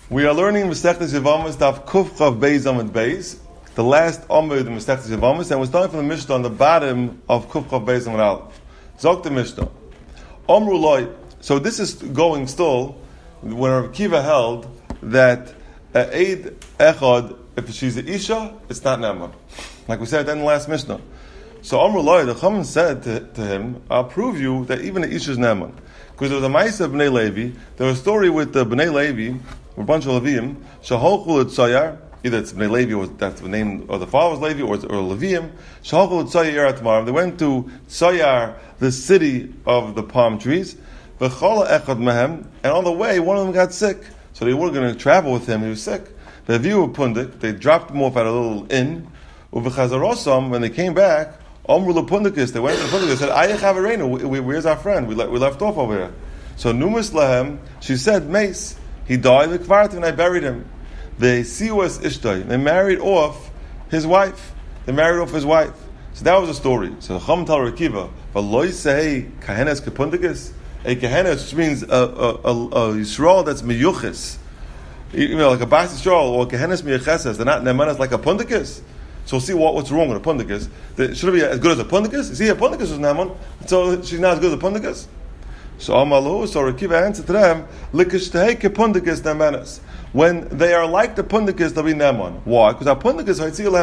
We are learning Masechtas Yevamos Daf Kuf Chav Beis Amud Beis, the last Amud in Masechtas Yevamos, and we're starting from the Mishnah on the bottom of Kuf Chav Beis Amud Aleph. Zok the Mishnah. Omru Loi. So this is going still when Rav Kiva held that Eid Echad, if she's an Isha, it's not Neman. Like we said in the last Mishnah. So Omru Loi, the Chachamim said to him, I'll prove you that even an Isha is Neman. Because there was a Ma'aseh of Bnei Levi, there was a story with the Bnei Levi, a bunch of Leviim, Shaholchu L'Tzayar, either it's Bnei Levi, or that's the name, or the father was Levi, or Leviim, Shaholchu L'Tzayar Yerat Marim. They went to Tzayar, the city of the palm trees, V'chala Echad Mehem, and on the way, one of them got sick. So they were going to travel with him, he was sick. They viewed Pundik, they dropped him off at a little inn, Uv'chazarosam, when they came back, Omru L'Pundikis, they went to the Pundik, they said, Ayech Havarenu, where's our friend? We left off over here. So Numis Lahem, she said, Mace, he died with Kvartim, and I buried him. They siwas Ishtay, they married off his wife. So that was a story. So the Chachamim tell Rekiva, V'loi say kahenes kepundikis, a kahenes, which means a Yisrael that's miyuchis, like a Bas Yisrael, or kahenes miyucheses, they're not nemanas like a pundikis. So we'll see what's wrong with a pundikis. Should it be as good as a pundikis? See, a pundikis is neman, so she's not as good as a pundikis. So Amalu, so Rekiva answered to them, Likishtehei kepundikis nemanas. When they are like the pundikis, they'll be neman. Why? Because our pundikis,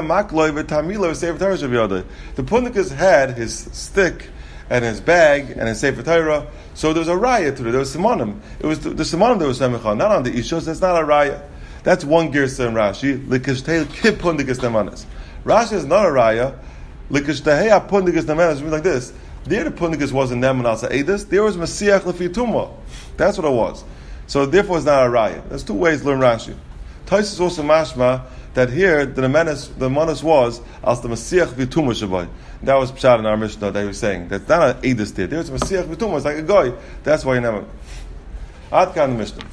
the pundikis had his stick and his bag and his sefer Torah, so there was a raya to it. There was simonim. It was the simonim that was semicha, not on the ishos. That's not a raya. That's one girsa in Rashi. Likishtehei kepundikis nemanas. Rashi is not a raya. Likishtehei apundikis nemanas means like this. There the pundikus wasn't neman al sa'edis. There was Masiach lefi tumah. That's what it was. So therefore it's not a raya. There's two ways to learn Rashi. Tais is also mashma that here the manas was as the Masiach v'tumah shabai. That was pshat in our Mishnah that he was saying. That's not an edis there. There's Masiach v'tumah. It's like a guy. That's why you never. Ad kan the Mishnah.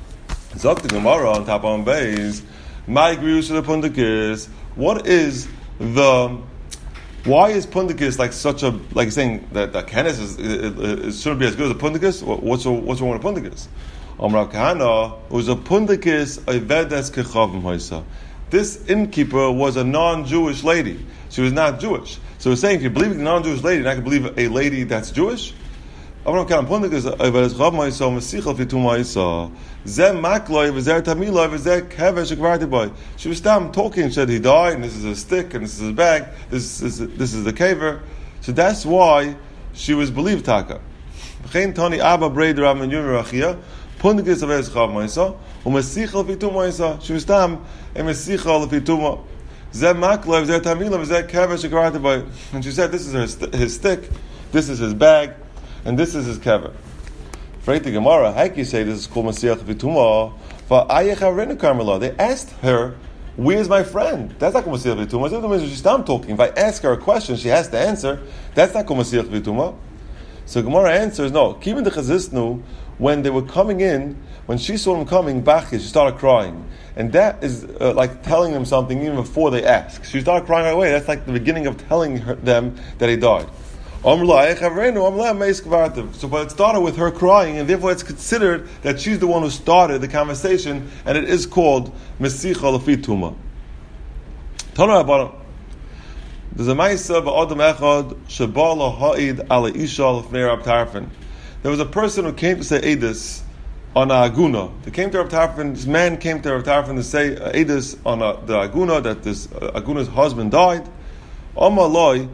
Zok the Gemara on top on base. My grius to the pundikus. What is the... Why is Pundikis like such a, like saying that Kenes shouldn't be as good as a Pundikis? What's wrong with a Pundikis? Amrav Kahana was a Pundikis Vedes Kechavim Hoisa. This innkeeper was a non-Jewish lady. She was not Jewish. So we're saying if you believe in a non-Jewish lady, then I can believe a lady that's Jewish. Amrav Kahana Pundikis Vedes Kechavim Hoisa Mesichel Fitum Hoisa. Zem Makloi V'zer Tamiloi V'zer Kevesh Ekvartiboy. She was talking. She said he died, and this is his stick, and this is his bag. This is the kaver. So that's why she was believed taka. V'chein Tani Abba Breid Rav Menuyim Rachia Pundikis Averes Chav Moisa Umesichel Fitum Moisa. She was a Mesichel Fitum. Zem Makloi V'zer Tamiloi V'zer Kevesh Ekvartiboy. And she said this is his stick, this is his bag, and this is his kever. Right, the Gemara, how can you say this is called Masiach V'tumah? For Ayech Havarenu Karmela. They asked her, where's my friend? That's not called Masiach V'tumah. Masiach V'tumah is she's not talking. If I ask her a question, she has to answer. That's not called Masiach V'tumah. So Gemara answers, no. Kivin the Chazisnu, when they were coming in, when she saw them coming, Bachis, she started crying. And that is like telling them something even before they ask. She started crying right away. That's like the beginning of telling them that he died. So, but it started with her crying, and therefore it's considered that she's the one who started the conversation, and it is called Mesicha Lefi Tumah. There's a Ma'aseh ba'adam echad sheba laha'id ala isha lefnei Rab Tarfon. There was a person who came to say Edis on a Aguna. They came to Rab Tarfon. This man came to Rab Tarfon to say Edis on the Aguna, that this Aguna's husband died. How do you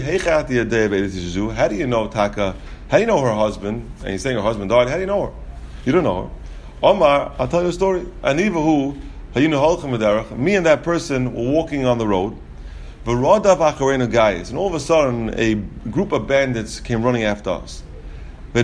know Taka? How do you know her husband? And he's saying her husband died. How do you know her? You don't know her. Omar, I'll tell you a story. Me and that person were walking on the road. And all of a sudden, a group of bandits came running after us. The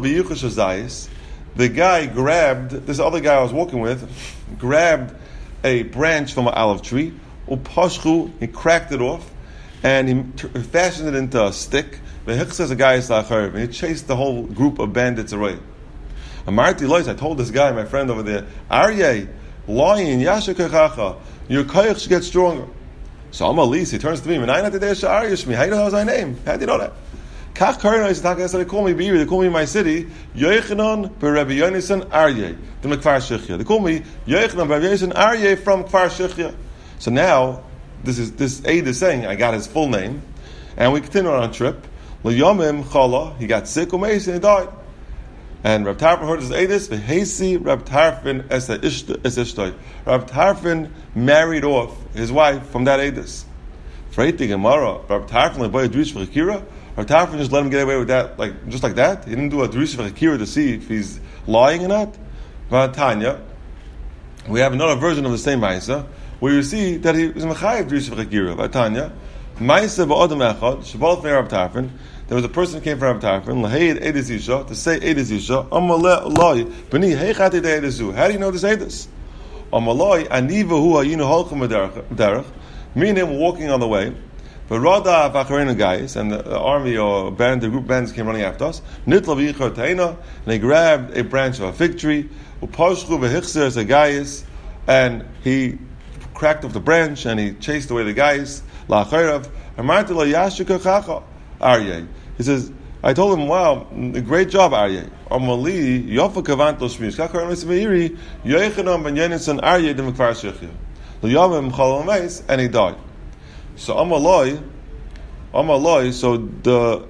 guy grabbed, this other guy I was walking with, grabbed a branch from an olive tree. He cracked it off. And he fashioned it into a stick. And he chased the whole group of bandits away. I told this guy, my friend over there, Aryeh, lion, your koyach should get stronger. So Amalis, he turns to me, how do you know that was my name? How do you know that? Kach Karnais Taka said they call me Be'iri, they call me in my city, Yochanan Rabbi Yonasan Aryeh, the Kfar Shechia. They call me Yochanan Rabbi Yonasan Aryeh from Kfar Shechia. So now, this aide is saying, I got his full name, and we continue on a trip. L'yomim Chala, he got sick, Umeis, and he died. And Reb Tarfon heard his aidis, V'heisi Reb Tarfon es ishtoi. Reb Tarfon married off his wife from that aidis. Freiti Gemara, Reb Tarfon like boy a drush v'chakira. Reb Tarfon just let him get away with that, just like that. He didn't do a drush v'chakira to see if he's lying or not. Tanya, we have another version of the same Maisa, where you see that he was mechayev drush v'chakira. Tanya, Maisa v'odem echad, Shabbat v'Reb Tarfon. There was a person who came from Reb Tarfon, Laheid Eidis Isha, to say Eidis Isha, Amalei Loi, B'ni Heichati De Eidisu. How do you know this Eidis? Amalei Aniva Hu Hayinu Holchem Derech, me and him walking on the way, but Rada Vakarena guys, and the army or band, the group bands came running after us, Nitla V'yichar Teina, and they grabbed a branch of a fig tree, Upashchu V'hichser as a guys, and he cracked off the branch, and he chased away the guys, La'acharav, Amarti Lo Yashika Chacha, Aryeh. He says, I told him, wow, great job, Aryeh. Amali, Yofa Kavanto Shmish, Kakar Meiri, Yochanan ben Yonasan Aryeh de Mekvar Shechia. L'yavim Chalom Meis, and he died. So Amaloi, so the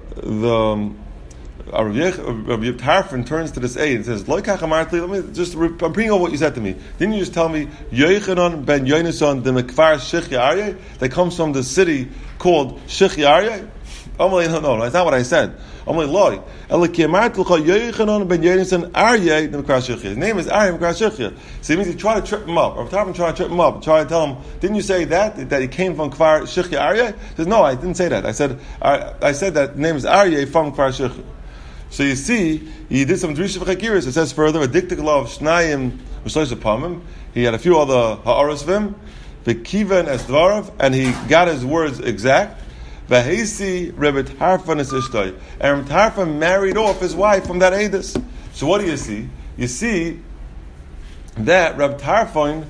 Rabbi Tarfon turns to this aide and says, Loi Kachamartli, I'm bringing over what you said to me. Didn't you just tell me, Yochanan ben Yonasan de Mekvar Shechia Aryeh, that comes from the city called Shechia Aryeh? No, that's not what I said. His name is Aryeh Mekvar Shechia. So it means he tried to trip him up. Or Tarfon tried to trip him up, tried to tell him, didn't you say that he came from Kfar Shechia Aryeh? He says, no, I didn't say that. I said that the name is Aryeh from Kfar Shechia. So you see, he did some Drisha V'chakiris. It says further, a diktik law of Shnayim V'shlosh Pamim. He had a few other ha'aros of him, V'kivan es dvarav, and he got his words exact. V'heisi Rebbe Tarfon es ishtoi. And Rebbe Tarfon married off his wife from that Eidus. So what do you see? You see that Rebbe Tarfon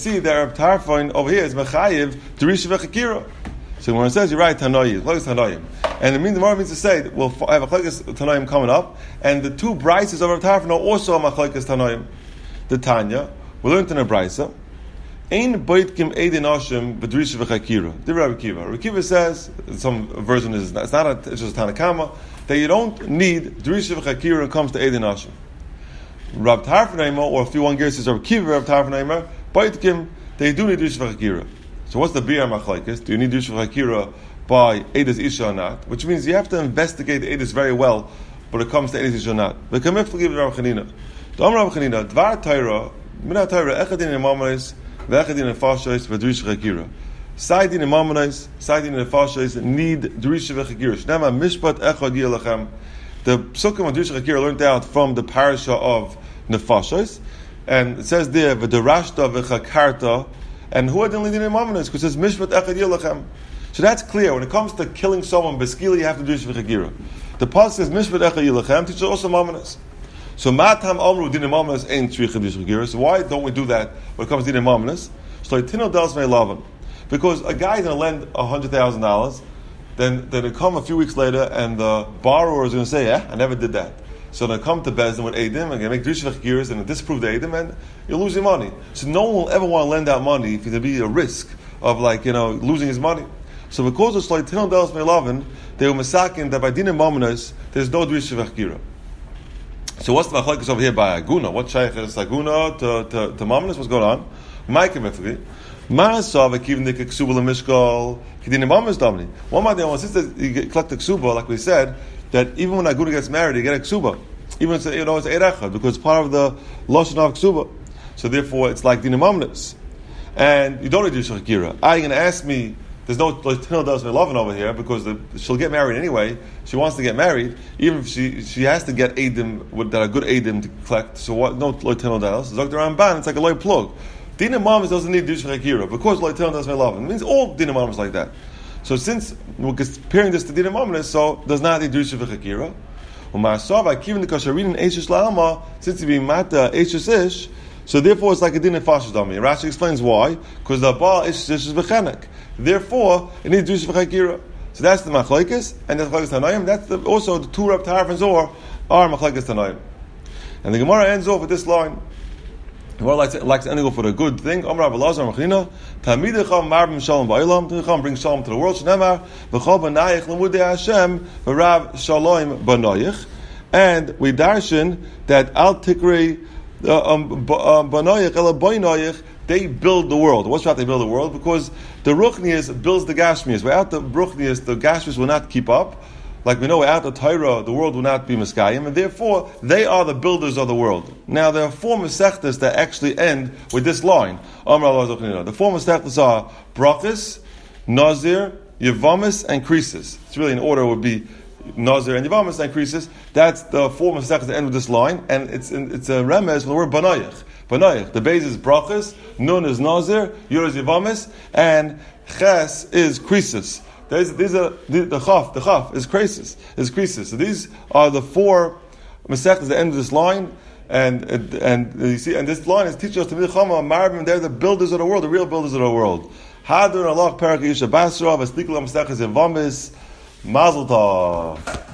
over here is Mechayiv Drisha V'chakira. So when it says, you're right, Tanoim, Tanoim. And it means, the more means to say, that we'll have a Chalkas Tanoim coming up, and the two Brises of Rebbe Tarfon are also a Chalkas Tanoim. The Tanya, we learned in a Brisa, Ein boitkim eidin oshim b'drisha v'chakira. The Rabbi Kiva. Rabbi Kiva says, some version is, it's just a Tanakama, that you don't need drisha v'chakira when it comes to eidin oshim. Rabbi Tarfon or if you want to say Rabbi Kiva, Rabbi Tarfon boitkim, they do need drisha v'chakira. So what's the biyar machlekes? Do you need drisha v'chakira by eidis isha or not? Which means you have to investigate the eidis very well, but it comes to eidis isha or not. V'kamif l'giv Rabbi Chanina. Dom Rabbi Chanina, dvar Torah, minah Torah, echadin imamanis, V'echadin nefashos v'drisha v'chakira. Saydin imamonos, saydin nefashos need drisha v'chakira. Shnema mishpat echad yelachem. The psukim of drisha v'chakira learned out from the parasha of nefashos, and it says there v'derashta v'chakarta. And who are the leading imamonos? Because it says mishpat echad yelachem. So that's clear. When it comes to killing someone beskili, you have to do drisha v'chakira. The pasuk says mishpat echad yelachem teaches also imamonos. So matam amru din imamonos ain't tzricha drisha v'chakira. So why don't we do that when it comes to din imamonos? So tino dels may love, because a guy's going to lend $100,000, then they come a few weeks later and the borrower is going to say, I never did that. So they come to Bezdin with Eidim and they make drisha v'chakiras and disprove the Eidim, and you're losing money. So no one will ever want to lend out money if there'll be a risk of losing his money. So because of tino dels may love, they were masakin that by din imamonos there's no drisha v'chakira. So what's the machlekes over here by Aguna? What shaykh is Aguna to Mamonos? What's going on? Ma'akim efri. Ma'asav akivin dik ksuba lemishkol kidin Mamonos damni. One man since you collect the ksuba, like we said, that even when Aguna gets married, you get a ksuba. Even it's eirachad, because it's part of the lashon of ksuba. So therefore, it's like din Mamonos, and you don't need to do shakira. Are you going to ask me? There's no Tinel does me loving over here because she'll get married anyway. She wants to get married, even if she has to get Eidim that are good Eidim to collect. So what? No Tinel does. Zok the Ramban, it's like a loy plug. Dina Mamas doesn't need Dush Chakira because Tinel does me loving. It means all Dina Mamas like that. So since we're comparing this to Dina Mamas, so does not need Dush Chakira. Since he be mata Eishes Ish, so therefore it's like a din of fashish dami. Rashi explains why, because the Baal Eishes Ish is v'chenek. Therefore, it needs Dush v'chakira. So that's the machlokes, and that's machlokes tanoim. That's also the two Reb Tarf and Zohar are machlokes tanoim. And the Gemara ends off with this line. The Gemara likes to end off with a good thing. Amar Abelazar Machina, Talmidecham marbim shalom ba'olam. Talmidecham brings shalom to the world. Shneimar v'chol b'nayich lemudei Hashem v'rav shalom b'nayich. And we darshan that al tikrei b'nayich ela b'nayich. They build the world. What's right? They build the world because the Ruchnius builds the Gashmius. Without the Ruchnius, the Gashmius will not keep up. Like we know, without the Torah, the world will not be Miskayim, and therefore they are the builders of the world. Now there are four Masechtas that actually end with this line. The four Masechtas are Brachas, Nazir, Yevamis, and Krisis. It's really in order. It would be Nazir and Yevamis and Krisis. That's the four Masechtas that end with this line, and it's a remez for the word Banayich. Banayich. The base is Brachas, Nun is Nazir, Yud is Yevamis, and Ches is Krisis. These are the Chaf is Krisis. So these are the four Masechtas that end with this line, and you see, and this line is teaching us to Milchama Marbim. They're the builders of the world, the real builders of the world. Hadron Allah Parak Yisha Basra Vastikla Masechtas Yevamis Mazel Tov.